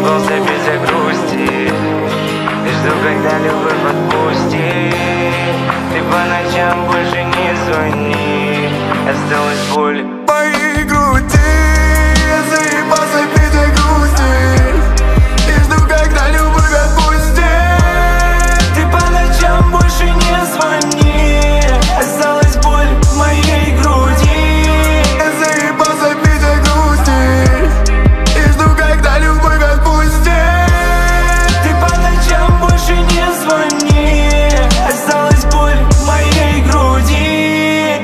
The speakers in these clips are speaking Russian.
заебался петь о грусти и жду, когда любовь отпустит. Ты по ночам больше не звони, осталась боль в моей груди. Я заебался петь о грусти и жду, когда любовь отпустит. Ты по ночам больше не звони, осталась боль в моей груди. Я заебался петь о грусти и жду, когда любовь отпустит. Ты по ночам больше не звони, осталась боль в моей груди.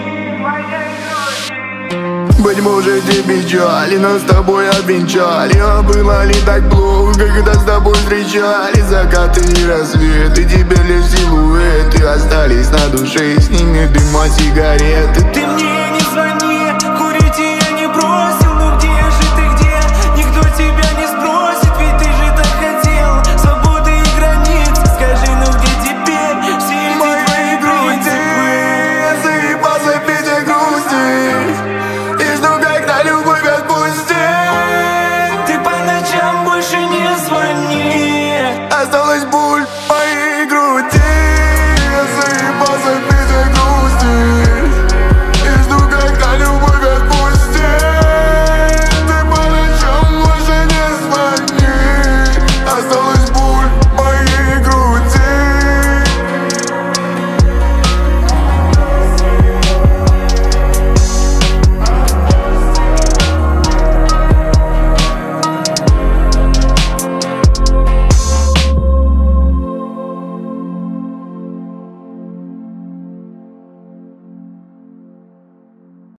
Быть может и печали, но с тобой обвенчали. А было ли так плохо, когда с тобой встречали закаты и рассветы? Теперь лишь силуэты остались на душе, и с ними дым от сигареты. Ты мне